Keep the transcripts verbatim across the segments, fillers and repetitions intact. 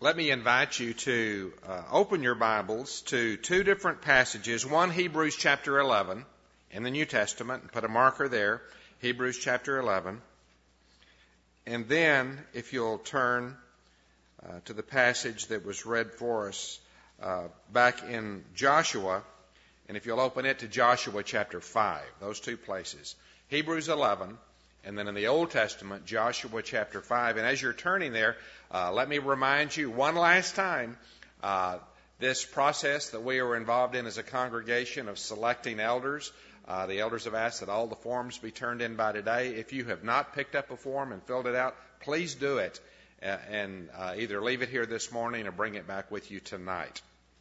let me invite you to uh, open your Bibles to two different passages. One, Hebrews chapter eleven in the New Testament, and put a marker there, Hebrews chapter eleven. And then, if you'll turn uh, to the passage that was read for us uh, back in Joshua, and if you'll open it to Joshua chapter five, those two places. Hebrews eleven, and then in the Old Testament, Joshua chapter five. And as you're turning there, uh, let me remind you one last time, uh, this process that we are involved in as a congregation of selecting elders. Uh, the elders have asked that all the forms be turned in by today. If you have not picked up a form and filled it out, please do it, uh, and uh, either leave it here this morning or bring it back with you tonight.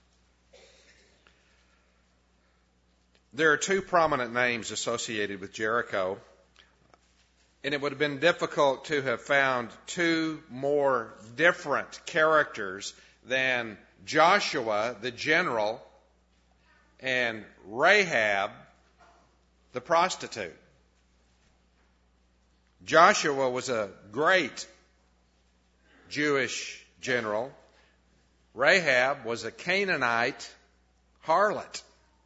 There are two prominent names associated with Jericho, and it would have been difficult to have found two more different characters than Joshua, the general, and Rahab, the prostitute. Joshua was a great Jewish general. Rahab was a Canaanite harlot.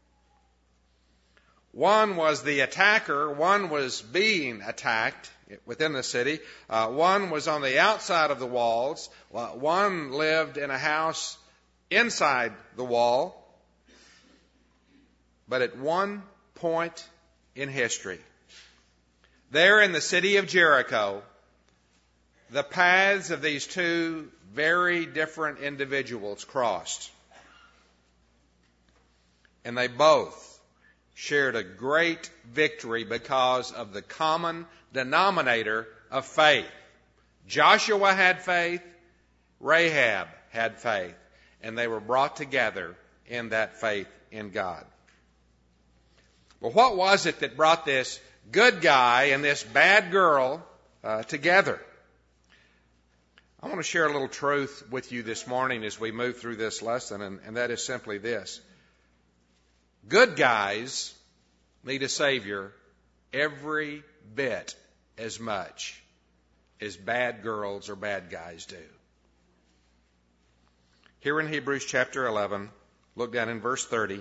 One was the attacker, one was being attacked within the city. Uh, one was on the outside of the walls. One lived in a house inside the wall. But at one point in history, there in the city of Jericho, the paths of these two very different individuals crossed. And they both shared a great victory because of the common denominator of faith. Joshua had faith, Rahab had faith, and they were brought together in that faith in God. Well, what was it that brought this good guy and this bad girl uh, together? I want to share a little truth with you this morning as we move through this lesson, and, and that is simply this. Good guys need a Savior every bit as much as bad girls or bad guys do. Here in Hebrews chapter eleven, look down in verse thirty.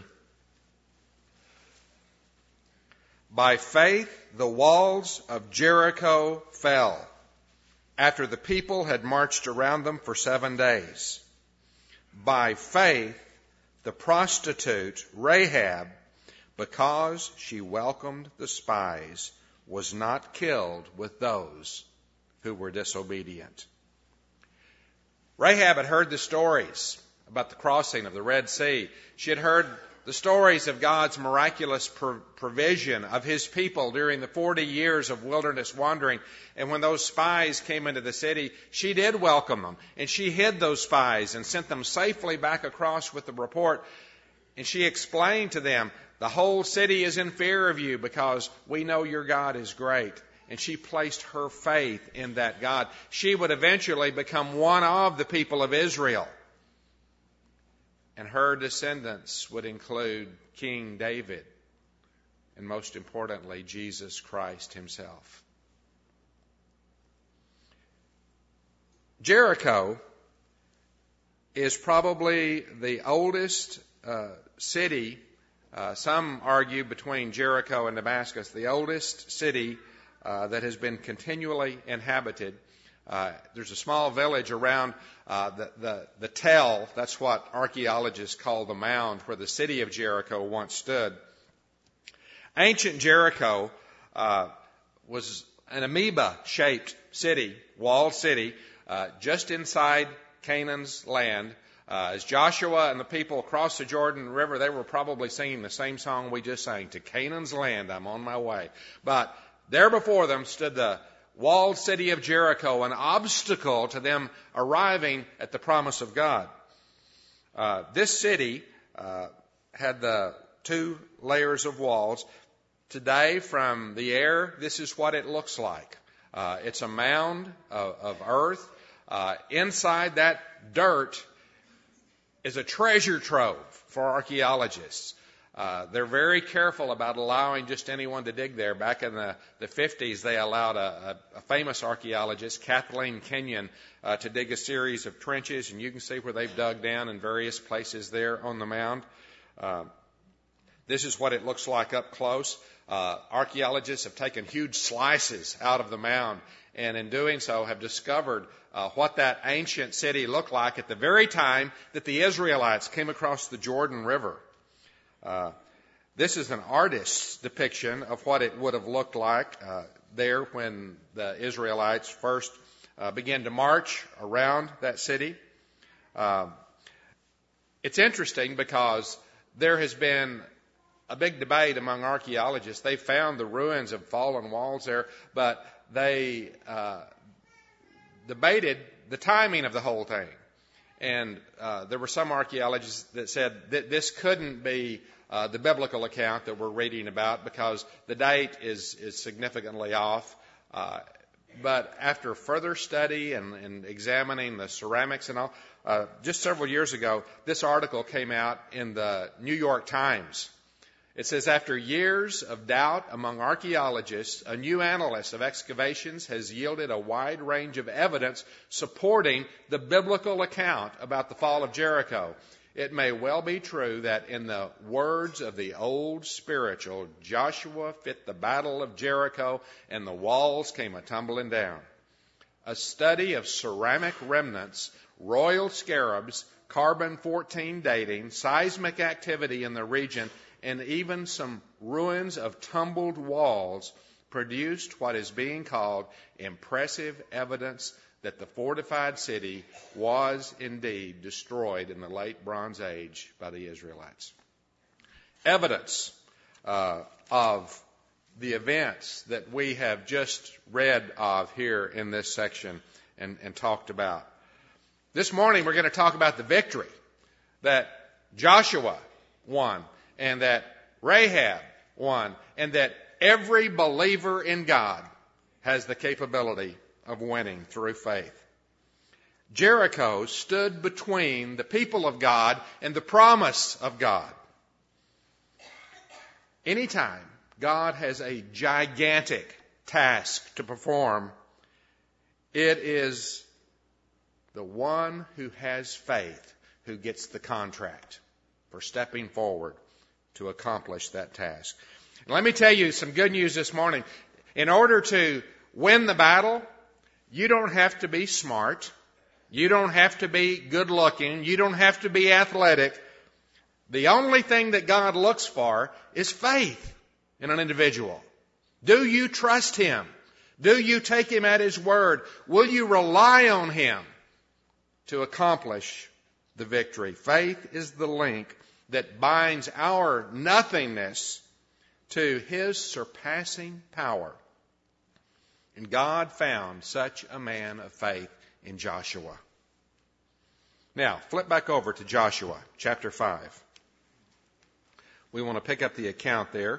By faith the walls of Jericho fell after the people had marched around them for seven days. By faith the prostitute Rahab, because she welcomed the spies, was not killed with those who were disobedient. Rahab had heard the stories about the crossing of the Red Sea. She had heard the stories of God's miraculous provision of His people during the forty years of wilderness wandering. And when those spies came into the city, she did welcome them. And she hid those spies and sent them safely back across with the report. And she explained to them, the whole city is in fear of you because we know your God is great. And she placed her faith in that God. She would eventually become one of the people of Israel. And her descendants would include King David and, most importantly, Jesus Christ Himself. Jericho is probably the oldest uh, city, uh, some argue between Jericho and Damascus, the oldest city uh, that has been continually inhabited. Uh, there's a small village around uh, the, the, the tell, that's what archaeologists call the mound, where the city of Jericho once stood. Ancient Jericho uh, was an amoeba-shaped city, walled city, uh, just inside Canaan's land. Uh, as Joshua and the people crossed the Jordan River, they were probably singing the same song we just sang, "To Canaan's land, I'm on my way." But there before them stood the walled city of Jericho, an obstacle to them arriving at the promise of God. Uh, this city uh, had the two layers of walls. Today, from the air, this is what it looks like. Uh, it's a mound of, of earth. Uh, inside that dirt is a treasure trove for archaeologists. Uh, they're very careful about allowing just anyone to dig there. Back in the, the fifties, they allowed a, a, a famous archaeologist, Kathleen Kenyon, uh, to dig a series of trenches, and you can see where they've dug down in various places there on the mound. Uh, this is what it looks like up close. Uh, archaeologists have taken huge slices out of the mound, and in doing so have discovered uh, what that ancient city looked like at the very time that the Israelites came across the Jordan River. Uh, this is an artist's depiction of what it would have looked like uh, there when the Israelites first uh, began to march around that city. Uh, it's interesting because there has been a big debate among archaeologists. They found the ruins of fallen walls there, but they uh, debated the timing of the whole thing. And uh, there were some archaeologists that said that this couldn't be uh, the biblical account that we're reading about because the date is, is significantly off. Uh, but after further study and, and examining the ceramics and all, uh, just several years ago, this article came out in the New York Times. It says, after years of doubt among archaeologists, a new analyst of excavations has yielded a wide range of evidence supporting the biblical account about the fall of Jericho. It may well be true that in the words of the old spiritual, Joshua fit the battle of Jericho and the walls came a-tumbling down. A study of ceramic remnants, royal scarabs, carbon fourteen dating, seismic activity in the region, and even some ruins of tumbled walls produced what is being called impressive evidence that the fortified city was indeed destroyed in the late Bronze Age by the Israelites. Evidence uh, of the events that we have just read of here in this section and, and talked about. This morning we're going to talk about the victory that Joshua won, and that Rahab won, and that every believer in God has the capability of winning through faith. Jericho stood between the people of God and the promise of God. Anytime God has a gigantic task to perform, it is the one who has faith who gets the contract for stepping forward to accomplish that task. And let me tell you some good news this morning. In order to win the battle, you don't have to be smart. You don't have to be good looking. You don't have to be athletic. The only thing that God looks for is faith in an individual. Do you trust Him? Do you take Him at His word? Will you rely on Him to accomplish the victory? Faith is the link that binds our nothingness to His surpassing power. And God found such a man of faith in Joshua. Now, flip back over to Joshua chapter five. We want to pick up the account there.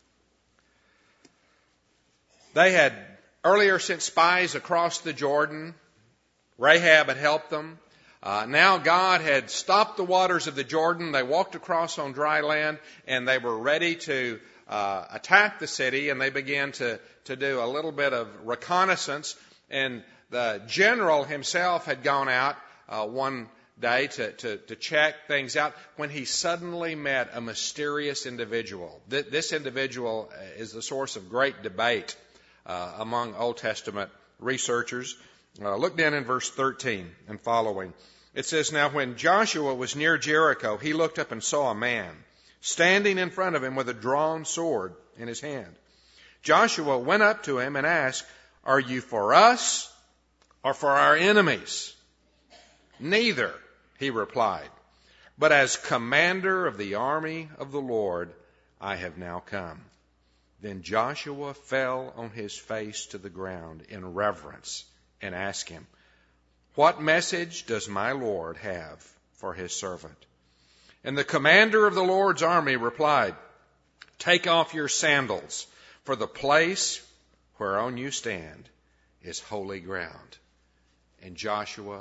They had earlier sent spies across the Jordan. Rahab had helped them. Uh, now God had stopped the waters of the Jordan. They walked across on dry land, and they were ready to uh, attack the city, and they began to, to do a little bit of reconnaissance. And the general himself had gone out uh, one day to, to, to check things out when he suddenly met a mysterious individual. Th- this individual is the source of great debate uh, among Old Testament researchers. Uh, look down in verse thirteen and following. It says, now when Joshua was near Jericho, he looked up and saw a man standing in front of him with a drawn sword in his hand. Joshua went up to him and asked, are you for us or for our enemies? Neither, he replied, but as commander of the army of the Lord, I have now come. Then Joshua fell on his face to the ground in reverence and asked him, what message does my Lord have for his servant? And the commander of the Lord's army replied, take off your sandals, for the place whereon you stand is holy ground. And Joshua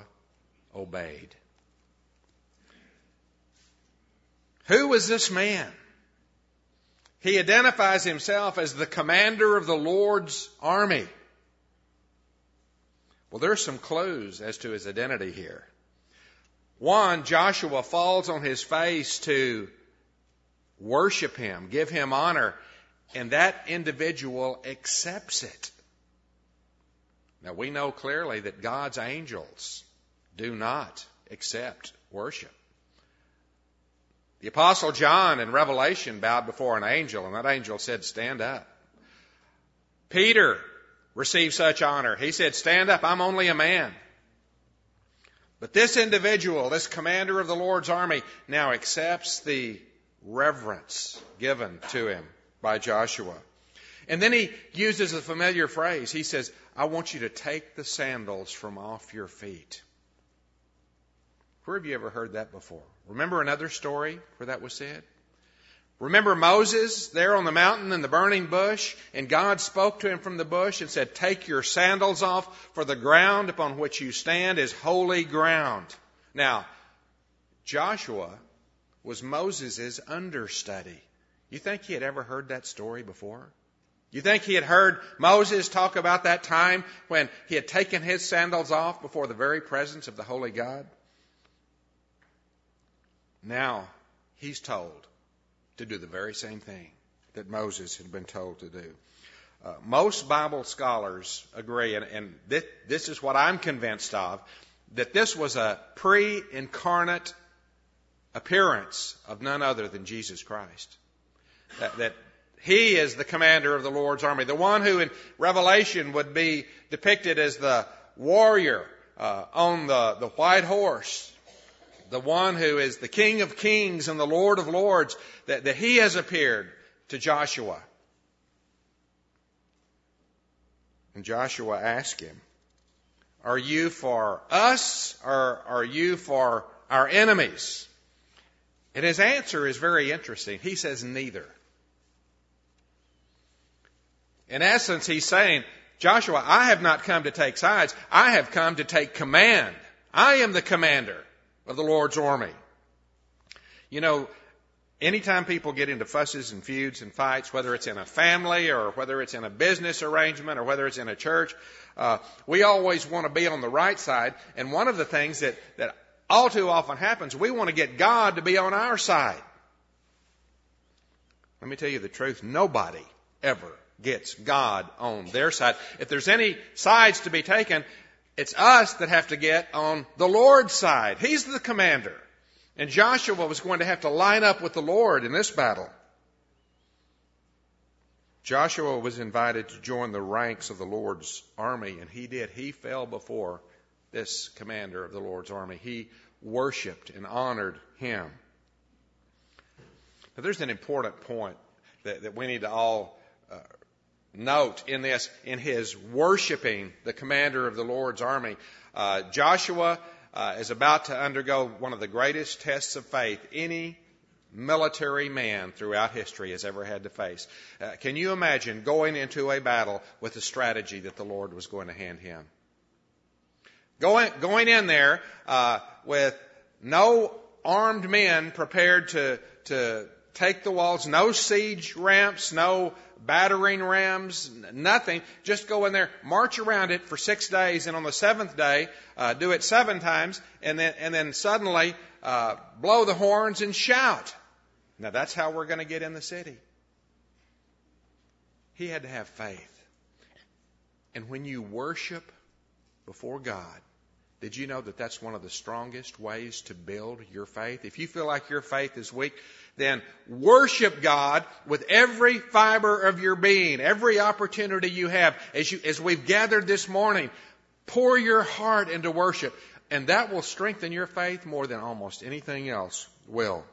obeyed. Who was this man He identifies himself as the commander of the Lord's army. Well, there's some clues as to his identity here. One, Joshua falls on his face to worship him, give him honor, and that individual accepts it. Now, we know clearly that God's angels do not accept worship. The Apostle John in Revelation bowed before an angel, and that angel said, "Stand up." Peter received such honor. He said, "Stand up, I'm only a man." But this individual, this commander of the Lord's army, now accepts the reverence given to him by Joshua. And then he uses a familiar phrase. He says, "I want you to take the sandals from off your feet." Where have you ever heard that before? Remember another story where that was said? Remember Moses there on the mountain in the burning bush, and God spoke to him from the bush and said, "Take your sandals off, for the ground upon which you stand is holy ground." Now, Joshua was Moses' understudy. You think he had ever heard that story before? You think he had heard Moses talk about that time when he had taken his sandals off before the very presence of the holy God? Now, he's told to do the very same thing that Moses had been told to do. Uh, most Bible scholars agree, and, and this, this is what I'm convinced of, that this was a pre-incarnate appearance of none other than Jesus Christ. That, that he is the commander of the Lord's army, the one who in Revelation would be depicted as the warrior uh, on the, the white horse, the one who is the King of Kings and the Lord of Lords, that, that he has appeared to Joshua. And Joshua asked him, "Are you for us or are you for our enemies?" And his answer is very interesting. He says neither. In essence, he's saying, "Joshua, I have not come to take sides. I have come to take command. I am the commander of the Lord's army." You know, anytime people get into fusses and feuds and fights, whether it's in a family or whether it's in a business arrangement or whether it's in a church, uh, we always want to be on the right side. And one of the things that, that all too often happens, we want to get God to be on our side. Let me tell you the truth. Nobody ever gets God on their side. If there's any sides to be taken, it's us that have to get on the Lord's side. He's the commander. And Joshua was going to have to line up with the Lord in this battle. Joshua was invited to join the ranks of the Lord's army, and he did. He fell before this commander of the Lord's army. He worshiped and honored him. Now, there's an important point that, that we need to all uh, note in this. In his worshiping the commander of the Lord's army, uh, Joshua uh, is about to undergo one of the greatest tests of faith any military man throughout history has ever had to face. Uh, can you imagine going into a battle with the strategy that the Lord was going to hand him? Going, going in there uh, with no armed men prepared to, to take the walls, no siege ramps, no battering rams, nothing. Just go in there, march around it for six days, and on the seventh day, uh, do it seven times, and then and then suddenly uh, blow the horns and shout. Now that's how we're going to get in the city. He had to have faith. And when you worship before God, did you know that that's one of the strongest ways to build your faith? If you feel like your faith is weak, then worship God with every fiber of your being, every opportunity you have. As you, as we've gathered this morning, pour your heart into worship, and that will strengthen your faith more than almost anything else will.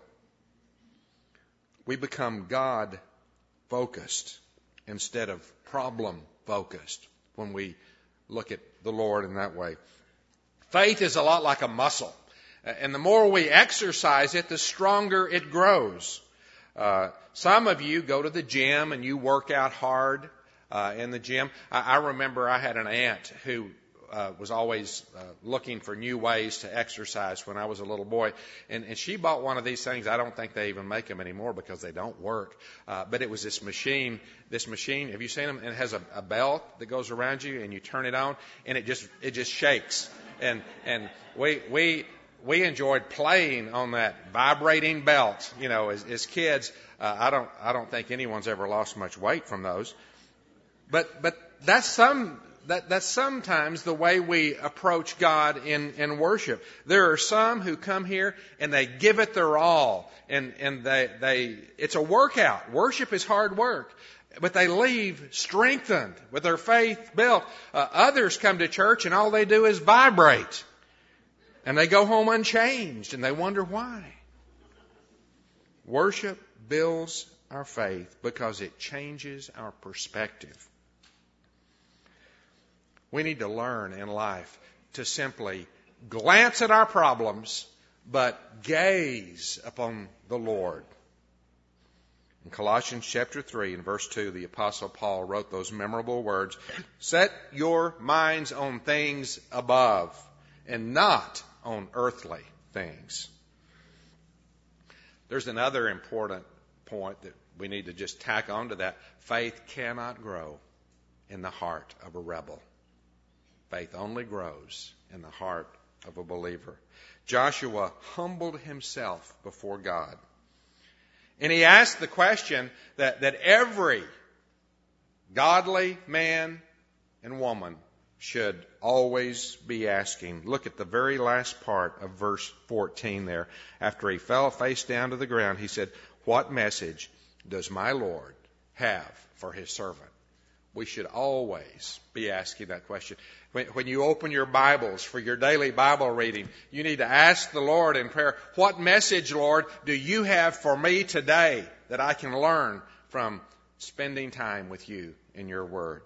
We become God-focused instead of problem-focused when we look at the Lord in that way. Faith is a lot like a muscle. And the more we exercise it, the stronger it grows. Uh, some of you go to the gym and you work out hard uh, in the gym. I, I remember I had an aunt who uh, was always uh, looking for new ways to exercise when I was a little boy. And, and she bought one of these things. I don't think they even make them anymore because they don't work. Uh, but it was this machine, this machine, have you seen them? It has a, a belt that goes around you and you turn it on and it just, it just shakes. And, and we, we, we enjoyed playing on that vibrating belt, you know, as, as kids. Uh, I don't, I don't think anyone's ever lost much weight from those. But, but that's some, that, that's sometimes the way we approach God in, in worship. There are some who come here and they give it their all, and, and they, they, it's a workout. Worship is hard work, but they leave strengthened with their faith built. Uh, others come to church and all they do is vibrate, and they go home unchanged, and they wonder why. Worship builds our faith because it changes our perspective. We need to learn in life to simply glance at our problems, but gaze upon the Lord. In Colossians chapter three and verse two, the Apostle Paul wrote those memorable words, "Set your minds on things above and not on earthly things." There's another important point that we need to just tack on to that. Faith cannot grow in the heart of a rebel. Faith only grows in the heart of a believer. Joshua humbled himself before God. And he asked the question that, that every godly man and woman should always be asking. Look at the very last part of verse fourteen there. After he fell face down to the ground, he said, "What message does my Lord have for his servant?" We should always be asking that question. When, when you open your Bibles for your daily Bible reading, you need to ask the Lord in prayer, "What message, Lord, do you have for me today that I can learn from spending time with you in your word?"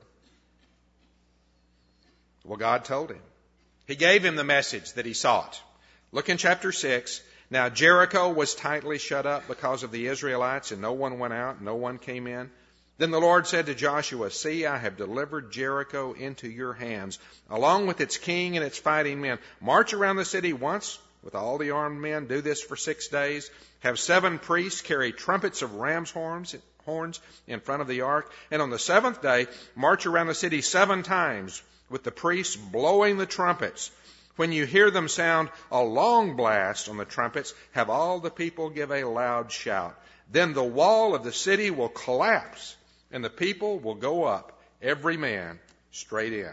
Well, God told him. He gave him the message that he sought. Look in chapter six. Now Jericho was tightly shut up because of the Israelites, and no one went out, no one came in. Then the Lord said to Joshua, "See, I have delivered Jericho into your hands, along with its king and its fighting men. March around the city once with all the armed men. Do this for six days. Have seven priests carry trumpets of ram's horns, horns in front of the ark. And on the seventh day, march around the city seven times with the priests blowing the trumpets. When you hear them sound a long blast on the trumpets, have all the people give a loud shout. Then the wall of the city will collapse, and the people will go up, every man straight in."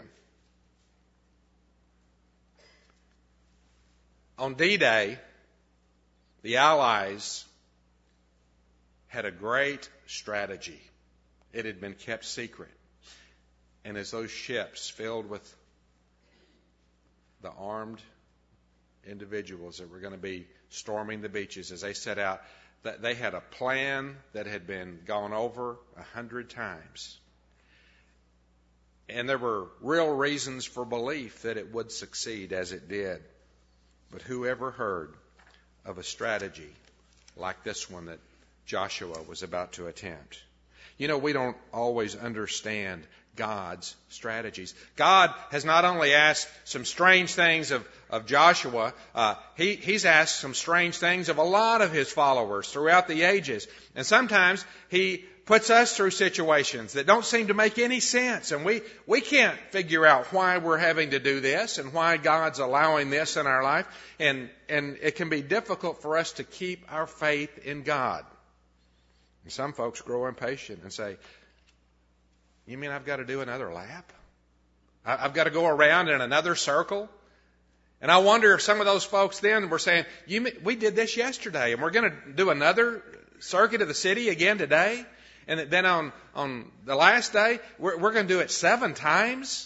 On D-Day, the Allies had a great strategy. It had been kept secret. And as those ships filled with the armed individuals that were going to be storming the beaches, as they set out, that they had a plan that had been gone over a hundred times. And there were real reasons for belief that it would succeed as it did. But who ever heard of a strategy like this one that Joshua was about to attempt? You know, we don't always understand God's strategies. God has not only asked some strange things of, of Joshua, uh, he, he's asked some strange things of a lot of his followers throughout the ages. And sometimes he puts us through situations that don't seem to make any sense. And we, we can't figure out why we're having to do this and why God's allowing this in our life. And, and it can be difficult for us to keep our faith in God. And some folks grow impatient and say, "You mean I've got to do another lap? I've got to go around in another circle?" And I wonder if some of those folks then were saying, "You mean, we did this yesterday and we're going to do another circuit of the city again today? And then on, on the last day, we're, we're going to do it seven times?"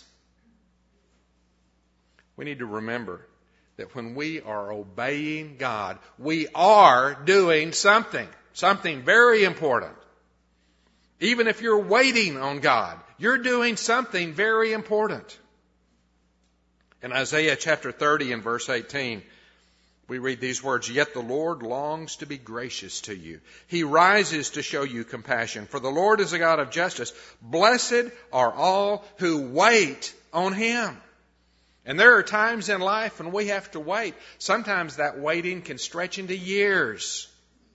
We need to remember that when we are obeying God, we are doing something, something very important. Even if you're waiting on God, you're doing something very important. In Isaiah chapter thirty and verse eighteen, we read these words, "Yet the Lord longs to be gracious to you. He rises to show you compassion. For the Lord is a God of justice. Blessed are all who wait on Him." And there are times in life when we have to wait. Sometimes that waiting can stretch into years.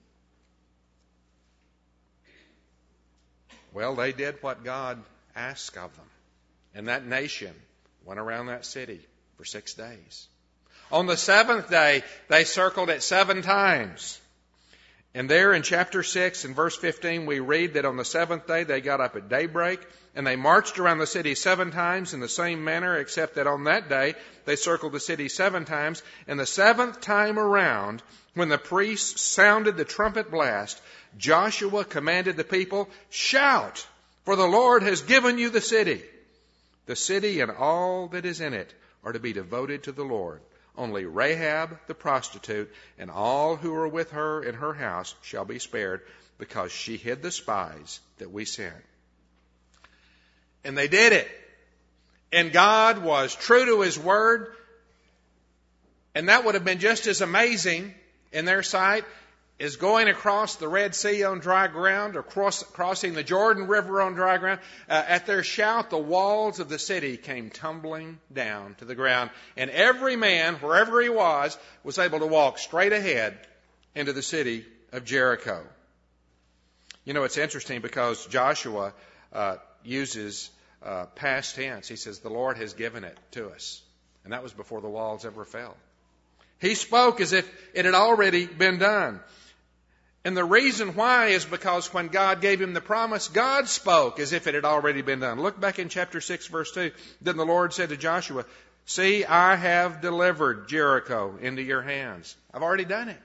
Well, they did what God asked of them. And that nation went around that city for six days. On the seventh day, they circled it seven times. And there in chapter six and verse fifteen, we read that on the seventh day they got up at daybreak and they marched around the city seven times in the same manner, except that on that day they circled the city seven times. And the seventh time around, when the priests sounded the trumpet blast, Joshua commanded the people, "Shout, for the Lord has given you the city. The city and all that is in it are to be devoted to the Lord. Only Rahab the prostitute and all who are with her in her house shall be spared, because she hid the spies that we sent." And they did it. And God was true to His word. And that would have been just as amazing in their sight as going across the Red Sea on dry ground or cross, crossing the Jordan River on dry ground. Uh, at their shout, the walls of the city came tumbling down to the ground. And every man, wherever he was, was able to walk straight ahead into the city of Jericho. You know, it's interesting because Joshua uh, uses uh, past tense. He says, the Lord has given it to us. And that was before the walls ever fell. He spoke as if it had already been done. And the reason why is because when God gave him the promise, God spoke as if it had already been done. Look back in chapter six, verse two. Then the Lord said to Joshua, "See, I have delivered Jericho into your hands." I've already done it.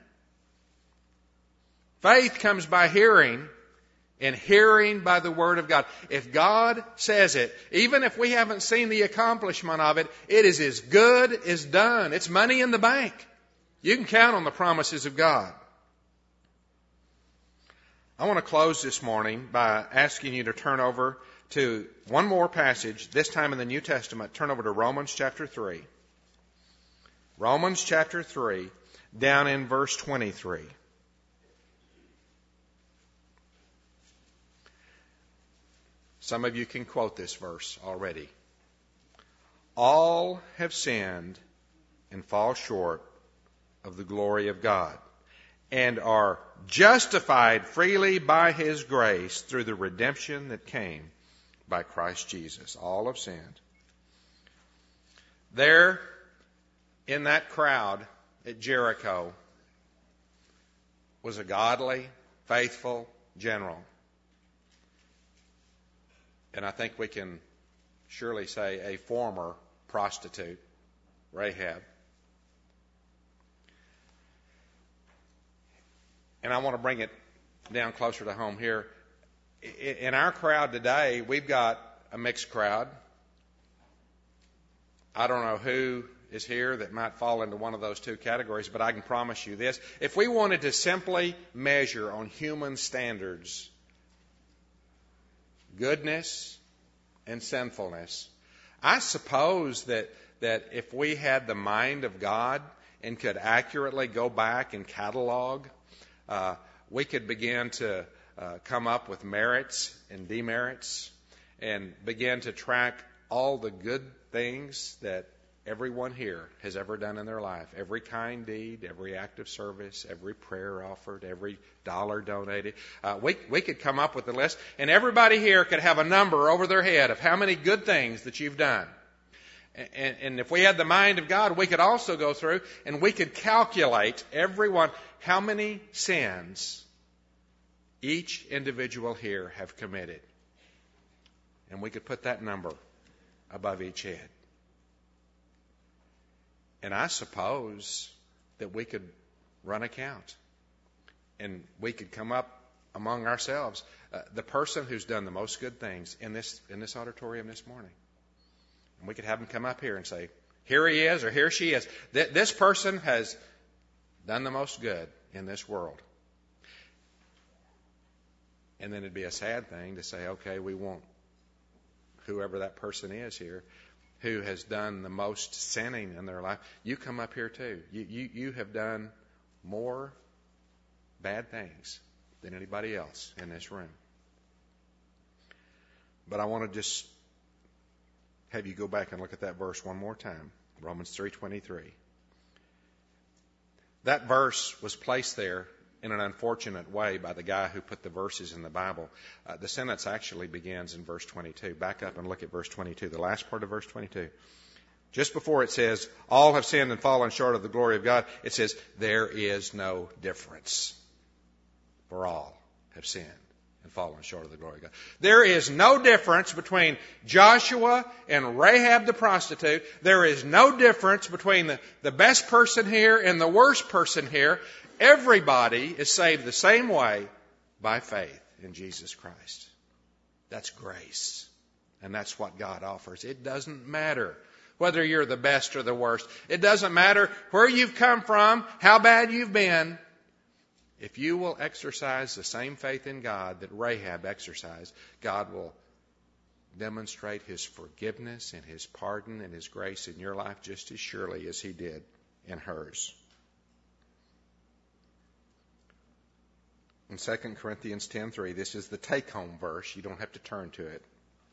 Faith comes by hearing, and hearing by the Word of God. If God says it, even if we haven't seen the accomplishment of it, it is as good as done. It's money in the bank. You can count on the promises of God. I want to close this morning by asking you to turn over to one more passage, this time in the New Testament. Turn over to Romans chapter three. Romans chapter three, down in verse twenty-three. Some of you can quote this verse already. All have sinned and fall short of the glory of God, and are justified freely by His grace through the redemption that came by Christ Jesus. All have sinned. There, in that crowd at Jericho, was a godly, faithful general. And I think we can surely say a former prostitute, Rahab. And I want to bring it down closer to home here. In our crowd today, we've got a mixed crowd. I don't know who is here that might fall into one of those two categories, but I can promise you this. If we wanted to simply measure on human standards goodness and sinfulness, I suppose that, that if we had the mind of God and could accurately go back and catalog, uh, we could begin to uh, come up with merits and demerits and begin to track all the good things that everyone here has ever done in their life. Every kind deed, every act of service, every prayer offered, every dollar donated. Uh, we, we could come up with a list, and everybody here could have a number over their head of how many good things that you've done. And, and if we had the mind of God, we could also go through and we could calculate everyone how many sins each individual here have committed. And we could put that number above each head. And I suppose that we could run a count. And we could come up among ourselves, uh, the person who's done the most good things in this in this auditorium this morning. And we could have them come up here and say, here he is or here she is. Th- this person has done the most good in this world. And then it'd be a sad thing to say, okay, we want whoever that person is here who has done the most sinning in their life. You come up here too. You, you, you have done more bad things than anybody else in this room. But I want to just have you go back and look at that verse one more time. Romans three twenty-three. That verse was placed there in an unfortunate way by the guy who put the verses in the Bible. Uh, the sentence actually begins in verse twenty-two. Back up and look at verse twenty-two, the last part of verse twenty-two. Just before it says, all have sinned and fallen short of the glory of God, it says, there is no difference. For all have sinned and fallen short of the glory of God. There is no difference between Joshua and Rahab the prostitute. There is no difference between the, the best person here and the worst person here. Everybody is saved the same way by faith in Jesus Christ. That's grace. And that's what God offers. It doesn't matter whether you're the best or the worst. It doesn't matter where you've come from, how bad you've been. If you will exercise the same faith in God that Rahab exercised, God will demonstrate His forgiveness and His pardon and His grace in your life just as surely as He did in hers. In Second Corinthians ten three, this is the take-home verse. You don't have to turn to it.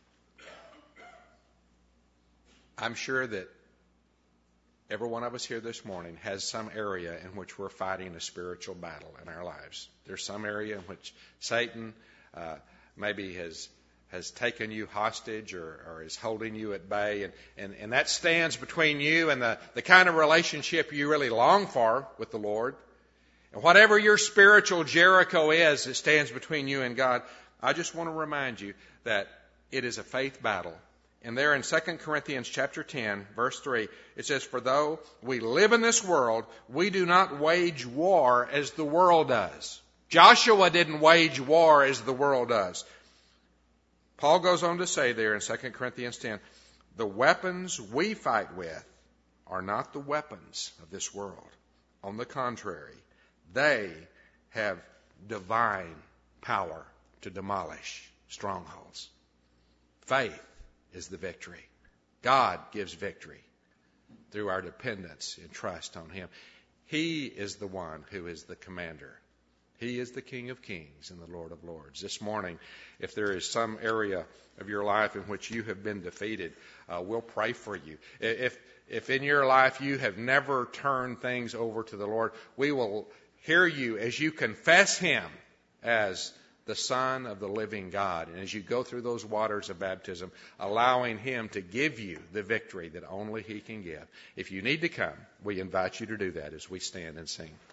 I'm sure that every one of us here this morning has some area in which we're fighting a spiritual battle in our lives. There's some area in which Satan uh, maybe has has taken you hostage or, or is holding you at bay, and, and, and that stands between you and the, the kind of relationship you really long for with the Lord. And whatever your spiritual Jericho is that stands between you and God, I just want to remind you that it is a faith battle. And there in Second Corinthians chapter ten, verse three, it says, for though we live in this world, we do not wage war as the world does. Joshua didn't wage war as the world does. Paul goes on to say there in Second Corinthians ten, the weapons we fight with are not the weapons of this world. On the contrary, they have divine power to demolish strongholds. Faith is the victory. God gives victory through our dependence and trust on Him. He is the one who is the commander. He is the King of Kings and the Lord of Lords. This morning, if there is some area of your life in which you have been defeated, uh, we'll pray for you. If, if in your life you have never turned things over to the Lord, we will hear you as you confess Him as the Son of the living God. And as you go through those waters of baptism, allowing Him to give you the victory that only He can give. If you need to come, we invite you to do that as we stand and sing.